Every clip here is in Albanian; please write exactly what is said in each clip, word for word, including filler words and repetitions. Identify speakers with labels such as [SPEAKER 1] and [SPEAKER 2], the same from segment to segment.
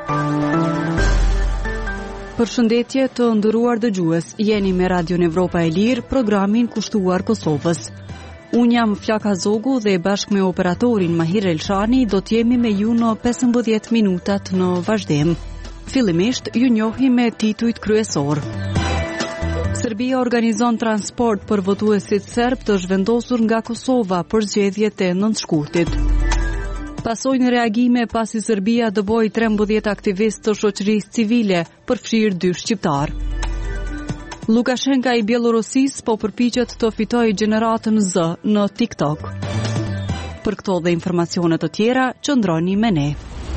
[SPEAKER 1] Përshëndetje të nderuar dëgjues, jeni me Radion Evropa e Lirë, programin kushtuar Kosovës. Unë jam Flaka Zogu dhe bashkë me operatorin Mahir Elshani do t'jemi me ju në pesëmbëdhjetë minutat në vazhdim. Fillimisht ju njohim me titujt kryesor. Serbia organizon transport për votuesit serb të zhvendosur nga Kosova për zgjedhjet e nëntëshkurtit. Pasojnë reagime pasi Serbia dëboi trembëdhjetë aktivistë të shoqërisë civile, përfshirë dy shqiptar. Lukashenka i Bielorusis po përpiqet të fitojë gjeneratën Z në TikTok. Për këto dhe informacione të tjera, qëndroni me ne.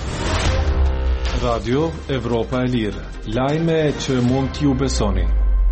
[SPEAKER 2] Radio Evropa e Lirë, lajme që mund t'ju besoni.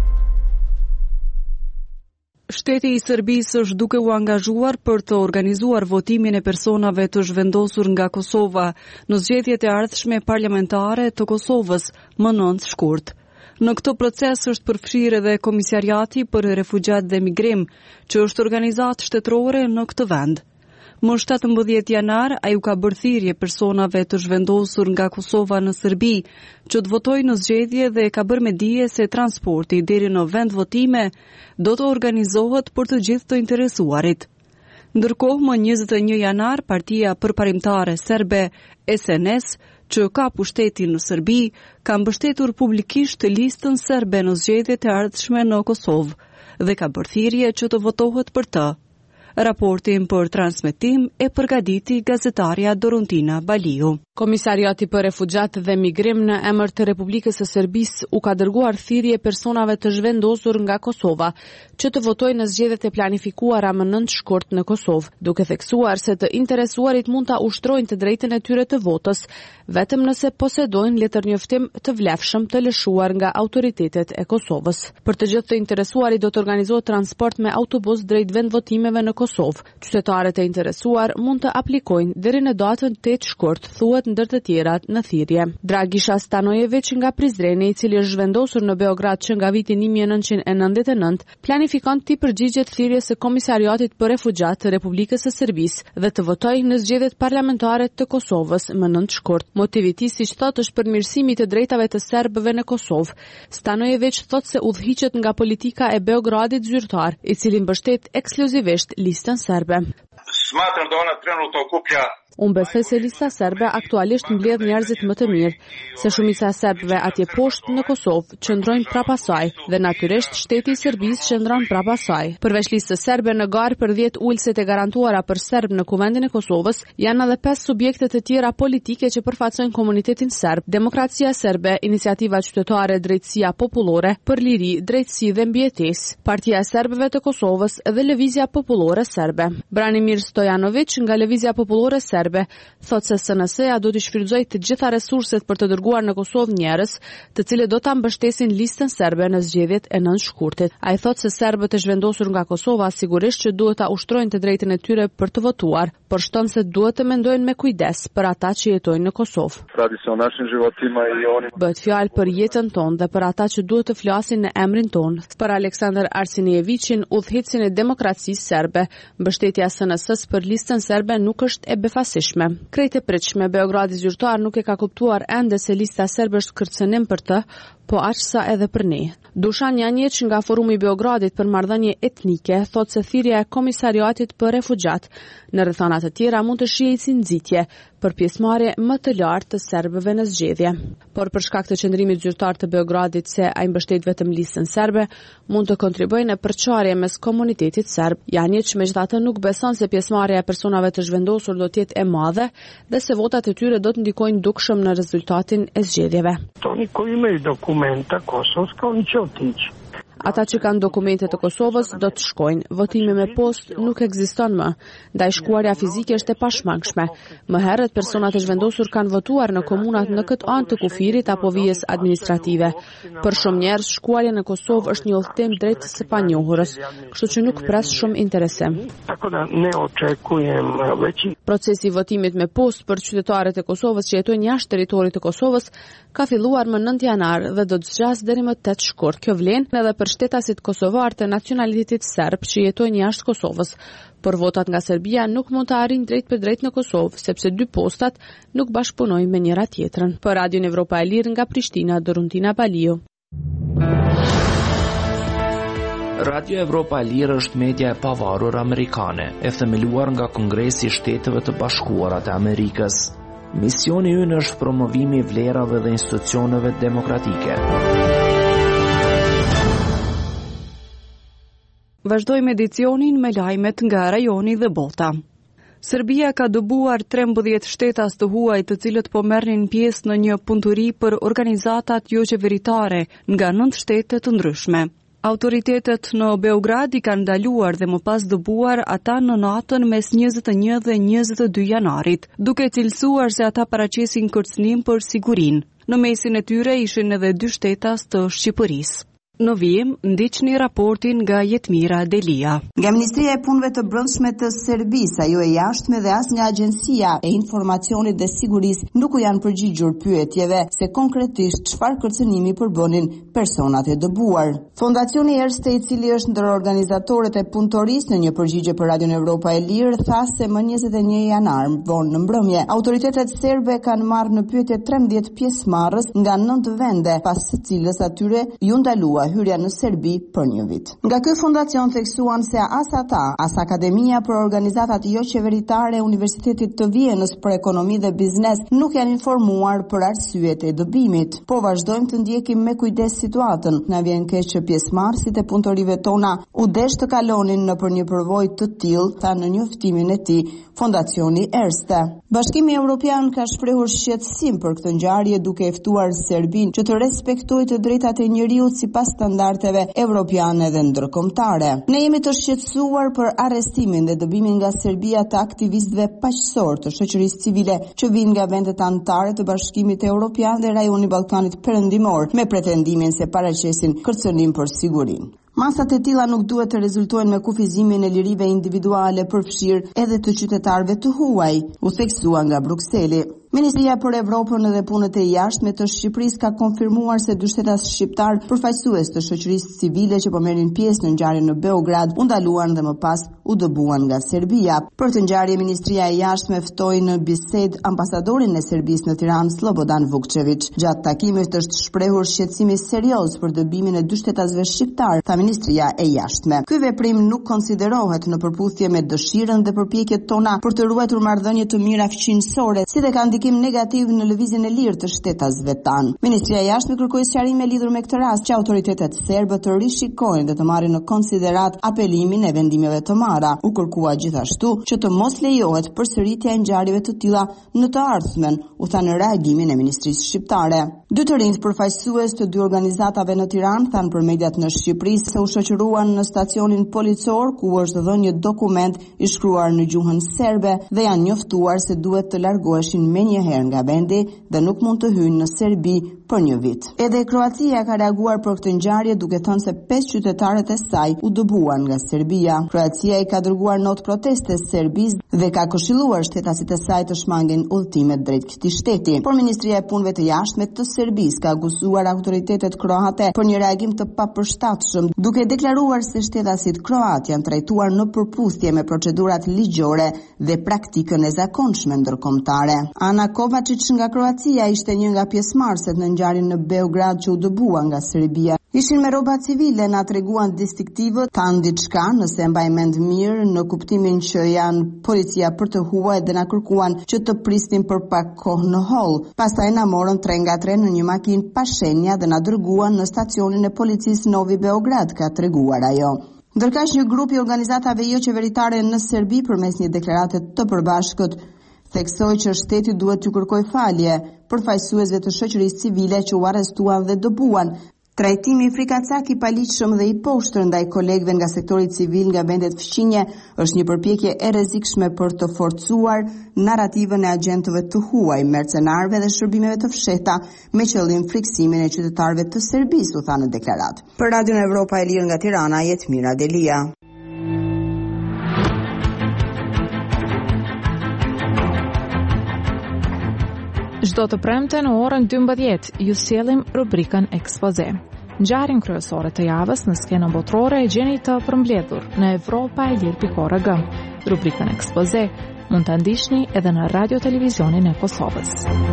[SPEAKER 1] Shteti i Serbisë është duke u angazhuar për të organizuar votimin e personave të zhvendosur nga Kosova në zgjedhjet e ardhshme parlamentare të Kosovës më nëntë shkurt. Në këtë proces është përfshirë edhe Komisariati për Refugjat dhe Migrim, që është organizatë shtetërore në këtë vend. Më shtatëmbëdhjetë janar, ai u ka bërë thirrje personave të zhvendosur nga Kosova në Serbi që të votojnë në zgjedhje dhe ka bërë me dije se transporti deri në vend votime do të organizohet për të gjithë të interesuarit. Ndërkohë, më njëzet e një janar, Partia Përparimtare Serbe S N S, që ka pushtetin në Serbi, ka mbështetur publikisht listën serbe në zgjedhjet e ardhshme në Kosovë dhe ka bërë thirrje që të votohet për të. Raportin për transmetim e përgatiti gazetarja Dorontina Baliu. Komisariati për Refugjat dhe Migrim në emër të Republikës së Serbisë u ka dërguar thirrje personave të zhvendosur nga Kosova që të votojnë në zgjedhjet e planifikuara më nëntë shkurt në Kosovë, duke theksuar se të interesuarit mund ta ushtrojnë të drejtën e tyre të votës, vetëm nëse posedojnë letërnjoftim të vlefshëm të lëshuar nga autoritetet e Kosovës. Për të gjithë të interesuarit do të organizohet transport me autobus drejt vendvotimeve në Kosovë. Qytetarët e interesuar mund të aplikojnë deri në datën tetë shkurt, thuhet ndër të tjerat në thirrje. Dragisha Stanojević nga Prizreni, i cili është zhvendosur në Beograd që nga viti një mijë e nëntëqind e nëntëdhjetë e nëntë, planifikon të përgjigjet thirrjes së Komisariatit për Refugjat të Republikës së Serbisë dhe të votojë në zgjedhjet parlamentare të Kosovës më nëntë shkurt. Motivi i tij, siç thotë, është përmirësimi i të drejtave të serbëve në Kosovë. Stanojević thotë se udhhiqet nga politika e Beogradit zyrtar, i cili mbështet ekskluzivisht listën serbe.
[SPEAKER 3] Smatram da ona trenutno okuplja
[SPEAKER 1] Unë besoj se lista serbe aktualisht mbledh njerëzit më të mirë, se shumica e serbëve atje poshtë në Kosovë qëndrojnë prapa saj dhe natyrisht shteti i Serbisë qëndron prapa saj. Përveç listës serbe në garë për dhjetë ulëset e garantuara për serb në Kuvendin e Kosovës, janë edhe pesë subjekte të tjera politike që përfaqësojnë komunitetin serb: Demokracia serbe, Iniciativa Qytetare, Drejtësia Popullore për Liri, Drejtësi dhe Mbijetesë, Partia e Serbëve të Kosovës dhe Lëvizja Popullore Serbe. Branimir Stojanović nga Lëvizja Popullore Serbe thot se S N S-ja do të shfrytëzojë të gjitha resurset për të dërguar në Kosovë njerëz, të cilët do ta mbështesin listën serbe në zgjedhjet e nëntë shkurtit. Ai thot se serbët e zhvendosur nga Kosova sigurisht që duhet ta ushtrojnë të drejtën e tyre për të votuar, por shton se duhet të mendojnë me kujdes për ata që jetojnë në Kosovë. Bëhet fjalë për jetën tonë dhe për ata që duhet të flasin në emrin tonë. Për Aleksandar Arsenijevićin, udhëheqësin e demokracisë serbe, mbështetja e S N S-s për listën serbe nuk është e befasishme. Krejt e pritshme, Beogradi zyrtar nuk e ka kuptuar ende se lista serbe është kërcënim për të, po aq sa edhe për ne. Dušan Janjić nga Forumi i Beogradit për marrëdhënie etnike thot se thirrja e Komisariatit për Refugjat në rrethana të tjera mund të shijojë si nxitje për pjesëmarrje më të lartë të serbëve në zgjedhje. Por për shkak të qëndrimit zyrtar të Beogradit se ai mbështet vetëm listën serbe, mund të kontribuojë në përçarje mes komunitetit serb. Janjić megjithatë nuk beson se pjesëmarrja e personave të zhvendosur do të jetë e madhe dhe se votat e tyre do të ndikojnë dukshëm në rezultatin e zgjedhjeve.
[SPEAKER 4] Oni koji imaju dokumenta kosovska, oni će otići.
[SPEAKER 1] Ata që kanë dokumente të Kosovës do të shkojnë. Votimi me postë nuk ekziston më, ndaj shkuarja fizike është e pashmangshme. Më herët personat e zhvendosur kanë votuar në komunat në këtë anë të kufirit apo vijës administrative. Për shumë njerëz shkuarja në Kosovë është një udhëtim drejt së panjohurës, kështu që nuk pres shumë interesim. Procesi i votimit me postë për qytetarët e Kosovës që jetojnë jashtë territorit të Kosovës ka filluar më nëntë janar dhe do të zgjas deri më tetë shkurt. Kjo vlen edhe për
[SPEAKER 5] për shtetasit kosovar të nacionalitetit serb që jetojnë jashtë Kosovës, por votat nga Serbia nuk mund të arrijnë drejt për drejt në Kosovë, sepse dy postat nuk bashkëpunojnë me njëra tjetrën. Për Radion Evropa e Lirë nga Prishtina, Doruntina Balio.
[SPEAKER 6] Radio Evropa e Lirë është media e pavarur amerikane, e themeluar nga Kongresi i Shteteve të Bashkuara të Amerikës. Misioni ynë është promovimi i vlerave dhe institucioneve demokratike.
[SPEAKER 1] Vazhdojmë edicionin me lajmet nga rajoni dhe bota. Serbia ka dëbuar trembëdhjetë shtetas të huaj të cilët po merrnin pjesë në një punëturi për organizatat jo qeveritare nga nëntë shtete të ndryshme. Autoritetet në Beograd i kanë ndaluar dhe më pas dëbuar ata në natën mes njëzet e një dhe njëzet e dy janarit, duke cilësuar se ata paraqesin kërcënim për sigurinë. Në mesin e tyre ishin edhe dy shtetas të Shqipërisë. Në vijim, ndiqni raportin nga Jetmira Delia.
[SPEAKER 7] Nga Ministria e Punëve të Brendshme të Serbisë, ajo e jashtme dhe as nga Agjencia e Informacionit dhe Sigurisë nuk u janë përgjigjur pyetjeve se konkretisht çfarë kërcënimi përbënin personat e dëbuar. Fondacioni Erste, i cili është ndër organizatorët e punëtorisë, në një përgjigje për Radion Evropa e Lirë, tha se më njëzet e një janar vonë në mbrëmje, autoritetet serbe kanë marrë në pyetje trembëdhjetë pjesëmarrës nga nëntë vende, pas së cilës atyre ju ndalua hyrja në Serbi për një vit. Nga ky fondacion theksuan se as ata, as Akademia për Organizatat jo qeveritare e Universitetit të Vienës për Ekonomi dhe Biznes nuk janë informuar për arsyet e dëbimit. Po vazhdojmë të ndjekim me kujdes situatën. Na vjen keq që pjesëmarrësit e punëtorive tona u desh të kalonin nëpër një përvojë të tillë, tha në njoftimin e tij Fondacioni Erste. Bashkimi Evropian ka shprehur shqetësim për këtë ngjarje duke e ftuar Serbinë që të respektojë të drejtat e njeriut sipas standardeve evropiane dhe ndërkombëtare. Ne jemi të shqetësuar për arrestimin dhe dëbimin nga Serbia të aktivistëve paqësor të shoqërisë civile që vijnë nga vendet anëtare të Bashkimit Evropian dhe rajoni Ballkanit Perëndimor me pretendimin se paraqesin kërcënim për sigurinë. Masat e tilla nuk duhet të rezultojnë me kufizimin e lirive individuale përfshirë edhe të qytetarëve të huaj, u theksua nga Brukseli. Ministria për Evropën dhe punët e jashtme të Shqipërisë ka konfirmuar se dy shtetas shqiptar përfaqësues të shoqërisë civile që po merrin pjesë në ngjarjen në Beograd u ndaluan dhe më pas u dëbuan nga Serbia. Për të ngjarje, Ministria e Jashtme ftoi në bisedë ambasadorin e Serbisë në Tiranë, Slobodan Vukčević. Gjatë takimit është shprehur shqetësimi serioz për dëbimin e dy shtetasve shqiptar, tha Ministria e Jashtme. Ky veprim nuk konsiderohet në përputhje me dëshirën dhe përpjekjet tona për të ruajtur marrëdhënie të mira fqinjësore, si dhe kanë ndikim negativ në lëvizjen e lirë të shtetasve tanë. Ministria e Jashtme kërkoi sqarime lidhur me këtë rast që autoritetet serbe të rishikojnë dhe të marrin në konsiderat apelimin e vendimeve të marra. U kërkua gjithashtu që të mos lejohet përsëritja e ngjarjeve të tilla në të ardhmen, u tha në reagimin e Ministrisë Shqiptare. Dy të rinjt përfaqësues të dy organizatave në Tiranë thanë për mediat në Shqipëri se u shoqëruan në stacionin policor ku është dhënë një dokument i shkruar në gjuhën serbe dhe janë njoftuar se duhet të largoheshin menjëherë nga vendi dhe nuk mund të hyjnë në Serbi për një vit. Edhe Kroacia ka reaguar për këtë ngjarje duke thënë se pesë qytetarët e saj u dëbuan nga Serbia. Kroacia i ka dërguar notë proteste Serbisë dhe ka këshilluar shtetasit e saj të shmangin udhëtimet drejt këtij shteti. Por Ministria e Punëve të Jashtme të Serbisë ka akuzuar autoritetet kroate për një reagim të papërshtatshëm, duke deklaruar se shtetasit kroat janë trajtuar në përputhje me procedurat ligjore dhe praktikën e zakonshme ndërkombëtare. Ana Kovačić nga Kroacia ishte një nga pjesëmarrësit në ngjarjen në Beograd që u dëbua nga Serbia. Ishin me rroba civile, na treguan detektivët, thanë diçka, nëse mbaj mend mirë, në kuptimin që janë policia për të huaj dhe na kërkuan që të prisnim për pak kohë në hall. Pastaj na morën tre nga tre në një makinë pa shenja dhe na dërguan në stacionin e policisë Novi Beograd, ka treguar ajo. Ndërkaq një grup i organizatave jo qeveritare në Serbi përmes një deklarate të përbashkët theksoi që shteti duhet t'u kërkojë falje përfaqësuesve të shoqërisë civile që u arrestuan dhe dëbuan. Trajtimi i frikacak, i paligjshëm dhe i poshtër ndaj kolegëve nga sektori civil nga vendet fqinje është një përpjekje e rrezikshme për të forcuar narrativën e agjentëve të huaj, mercenarëve dhe shërbimeve të fshehta me qëllim friksimin e qytetarëve të Serbisë, u tha në deklaratë. Për Radion Evropa e Lirë nga Tirana, Jetmira Delia.
[SPEAKER 8] Çdo të premte në orën dymbëdhjetë ju sjellim rubrikën Ekspoze. Ngjarjen kryesore të javës në skenën botërore e gjeni të përmbledhur në Evropa e Lirë pikë org. Rubrikën Ekspoze mund ta ndiqni edhe në Radio Televizionin e Kosovës.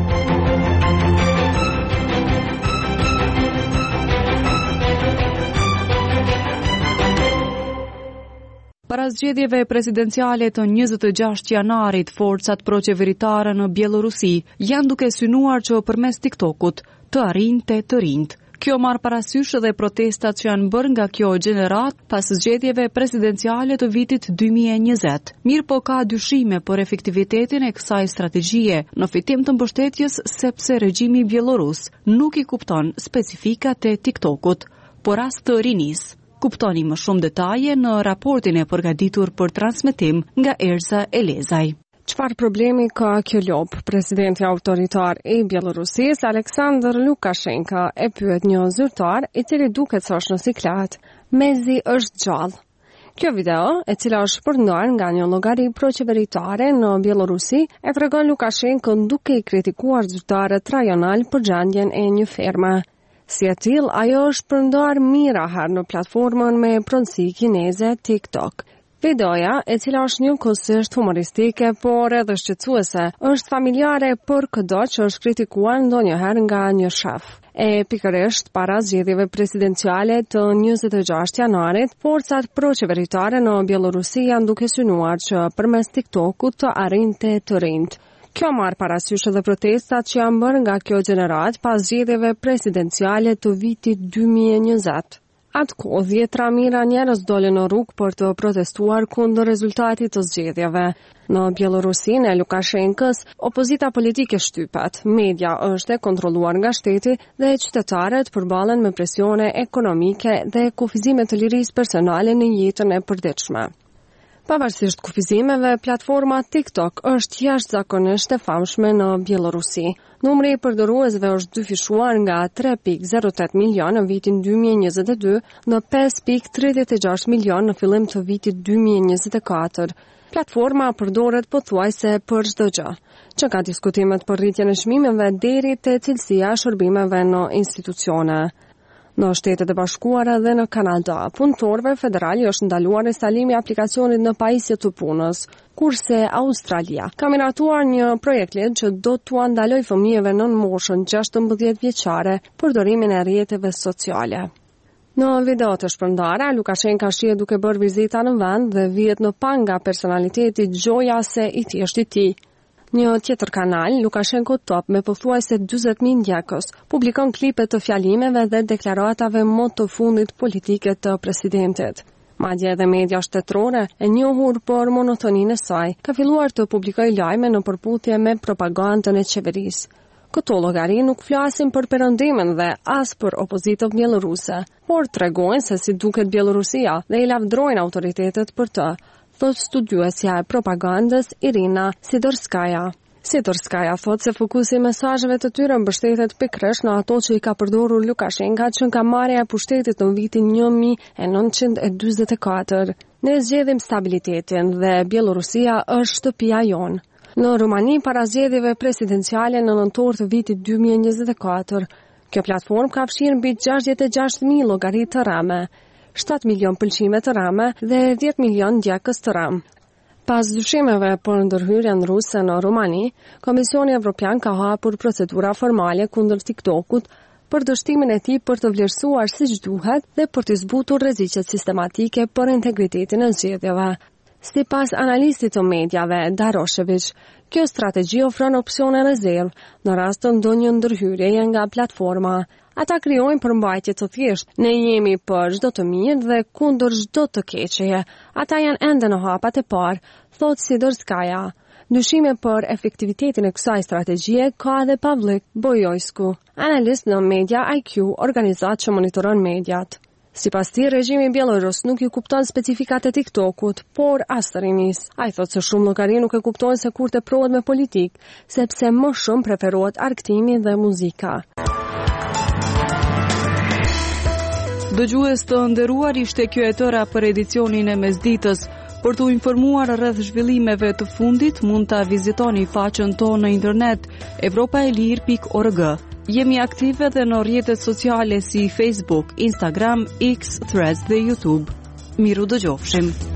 [SPEAKER 1] Para zgjedhjeve presidenciale të njëzet e gjashtë janarit, forcat proqeveritare në Bielorusi janë duke synuar që përmes TikTokut të arrinte të rinjt. Kjo marr parasysh edhe protestat që janë bërë nga kjo gjenerat pas zgjedhjeve presidenciale të vitit dy mijë e njëzet. Mirë po ka dyshime për efektivitetin e kësaj strategjie në fitim të mbështetjes sepse regjimi bielorus nuk i kupton specifikat e TikTokut, por as të rinis. Kuptoni më shumë detaje në raportin e përgatitur për transmetim nga Erza Elezaj.
[SPEAKER 9] Çfarë problemi ka kjo lop? Presidenti autoritar i Bielorusisë, Aleksandr Lukashenko, e pyet një zyrtar i cili duket se është në siklet. Mezi është gjallë. Kjo video, e cila është përndar nga një llogari proqeveritare në Bielorusi, e tregon Lukashenko duke i kritikuar zyrtarët rajonal për gjendjen e një ferme. Si e till, ajo është përndar mira herë në platformën me pronësi kineze TikTok. Videoja, e cila është njëkohësisht humoristike, por edhe shqetësuese, është familjare për çdo që është kritikuar ndonjëherë nga një shef. E pikërisht para zgjedhjeve presidenciale të njëzet e gjashtë janarit, forcat proqeveritare në Bielorusi janë duke synuar që përmes TikTokut të arrinte të rinjt. Kjo marr parasysh edhe protestat që janë bërë nga kjo gjenerat pas zgjedhjeve presidenciale të vitit dy mijë e njëzet. Atko, dhjetra mijëra njerëz dolën në rrugë për të protestuar kundër rezultatit të zgjedhjeve. Në Bielorusinë e Lukashenkës, opozita politike shtypet, media është e kontrolluar nga shteti dhe qytetarët përballen me presione ekonomike dhe kufizime të lirisë personale në jetën e përditshme. Pavarësisht kufizimeve, platforma TikTok është jashtëzakonisht e famshme në Bielorusi. Numri i përdoruesve është dyfishuar nga tre pikë zero tetë milion në vitin dy mijë e njëzet e dy në pesë pikë tridhjetë e gjashtë milion në fillim të vitit dy mijë e njëzet e katër. Platforma përdoret pothuajse për çdo gjë, që ka diskutimet për rritjen e çmimeve deri te cilësia e shërbimeve në institucione. Në Shtetet e Bashkuara dhe në Kanada, punëtorëve federali është ndaluar instalimi i aplikacionit në pajisje të punës, kurse Australia ka miratuar një projekt ligj që do t'u ndalojë fëmijëve nën moshën gjashtëmbëdhjetë vjeçare përdorimin e rrjeteve sociale. Në video të shpërndara, Lukashenko shihet duke bërë vizita në vend dhe vihet në pang nga personaliteti gjojase i thjeshtë i tij. Një tjetër kanal, Lukashenko Top, me pothuajse dyzet mijë ndjekës, publikon klipe të fjalimeve dhe deklaratave më të fundit politike të presidentit. Madje edhe media shtetërore, e njohur për monotoninë e saj, ka filluar të publikojë lajme në përputhje me propagandën e qeverisë. Këto llogari nuk flasin për perëndimin dhe as për opozitën bieloruse, por tregojnë se si duket Bielorusia dhe i lavdrojnë autoritetet për të, thot studiuesja e propagandës Irina Sidorskaja. Sidorskaja thot se fokusi i mesazheve të tyre mbështetet pikërisht në ato që i ka përdorur Lukashenko që nga marrja e pushtetit në vitin një mijë e nëntëqind e dyzet e katër. Ne zgjedhim stabilitetin dhe Bielorusia është shtëpia jonë. Në Rumani, para zgjedhjeve presidenciale në nëntor të vitit dy mijë e njëzet e katër, kjo platformë ka fshirë mbi gjashtëdhjetë e gjashtë mijë llogari të rame, shtatë milion pëlqime të rame dhe dhjetë milion ndjekës të ram. Pas dyshimeve për ndërhyrjen ruse në Rumani, Komisioni Evropian ka hapur procedura formale kundër TikTokut për dështimin e tij për të vlerësuar siç duhet dhe për të zbutur rreziqet sistematike për integritetin e zgjedhjeve. Sipas analistit të medjave Daroshevich, kjo strategji ofron opsione rezervë në rast të ndonjë ndërhyrjeje nga platforma. Ata krijojnë përmbajtje të thjeshtë. Ne jemi për çdo të mirë dhe kundër çdo të keqeje. Ata janë ende në hapat e parë, thot Sidorskaja. Dyshime për efektivitetin e kësaj strategjie ka edhe Pavlik Bojojsku, analist në Media I Q, organizatë që monitoron mediat. Sipas tij, regjimi bielorus nuk i kupton specifikat e TikTokut, por as të rinis. Ai thotë se shumë llogari nuk e kuptojnë se kur teprohet me politik, sepse më shumë preferohet argëtimi dhe muzika.
[SPEAKER 1] Dëgjues të nderuar, ishte kjo e tëra për edicionin e mesditës. Për t'u informuar rreth zhvillimeve të fundit, mund ta vizitoni faqen tonë në internet evropaelir pikë org. Jemi aktive dhe në rrjetet sociale si Facebook, Instagram, X, Threads dhe YouTube. Miru dëgjofshim.